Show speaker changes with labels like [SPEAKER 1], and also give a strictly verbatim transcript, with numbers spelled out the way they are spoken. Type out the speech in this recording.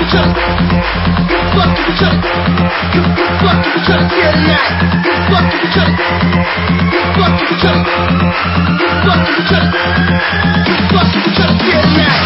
[SPEAKER 1] each other. You fuck with each other. You, you fuck with each other here tonight. You fuck with each other. You fuck with each other. You fuck with each other. You fuck with each other here tonight.